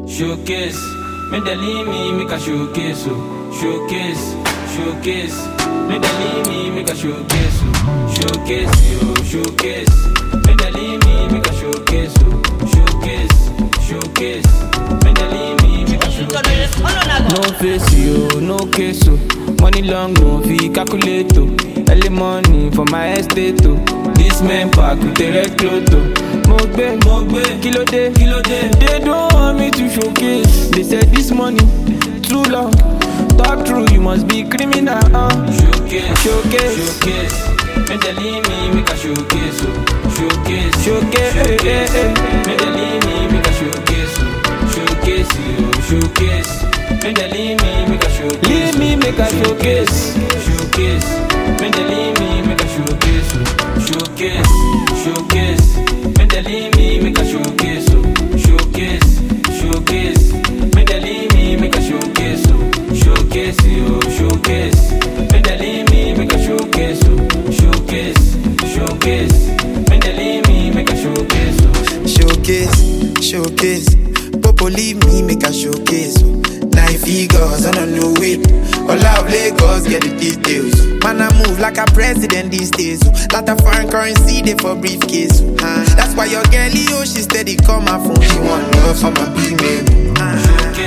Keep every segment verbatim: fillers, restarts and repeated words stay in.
Showcase, me they leave me, make a showcase, oh. Showcase, showcase, me they leave me, make a showcase, oh. Showcase, yo, showcase, me they leave me, make a showcase, oh. Showcase, showcase, me they leave me, make a showcase. No face, yo, no case, oh. Money long, no fee, calculate, oh. Early money for my estate, oh. This man pack with the red cloth, oh. Mogbe, Mogbe, kilo day, kilo day. They don't want me to showcase. They said this money too long. Talk true, you must be criminal. Uh. Showcase, showcase, showcase. Make they leave me, make a showcase. Oh. Showcase, showcase, showcase. Make they leave me, make a showcase. Oh. Showcase, oh, showcase. Make they leave me, make a showcase. Leave me, make a showcase. Showcase. Make they leave me, make a showcase. Oh. Showcase, showcase. Make they leave me, make a showcase, oh. Showcase, showcase. Make they leave me, make a showcase, oh. Showcase, oh, showcase. Make they leave me, make a showcase, oh. Showcase, showcase. Make they leave me, make a showcase, oh. Showcase, showcase. Popo leave me, make a showcase, oh. Nine figures on a new whip. All out Lagos, get the details. Man, I move like a president these days. Oh. Lot of foreign currency, they for briefcase. Oh. Uh, that's why your girlie, oh, she steady call my phone. She want love from my big man. Uh,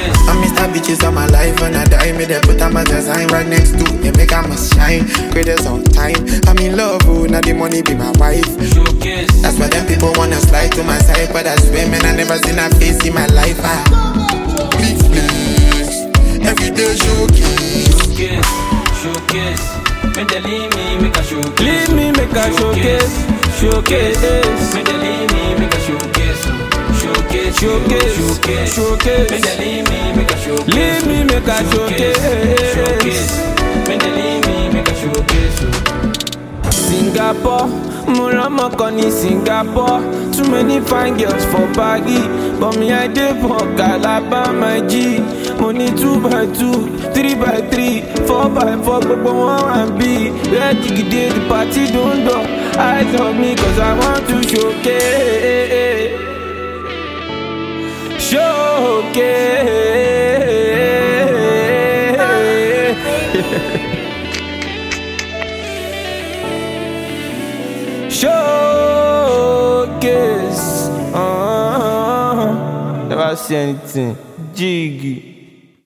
I miss that bitches on my life when I die. Me they put on my design right next to they make I must shine. Greatest on time. I'm in love, oh, now the money be my wife. Showcase. That's why them people wanna slide to my side, but I swear, man, I never seen her face in my life. Ah. Big flex, everyday showcase. Showcase, showcase. Make they leave me, make a showcase. Leave me, make a showcase. Showcase. Make they leave me, make a showcase. Showcase, Showcase. showcase. Showcase. Make they leave me, make a showcase. Leave me, make a showcase. Showcase. Make they leave me, make a showcase. Singapore, Murama Koni Singapore. Too many fine girls for baggy, but me I dey for Calabar, my G. Money two by two, three by three, four by four, but one and B. Where day the party don't do. Eyes on me 'cause I want to showcase, showcase. Showcase, uh, never see anything, jiggy.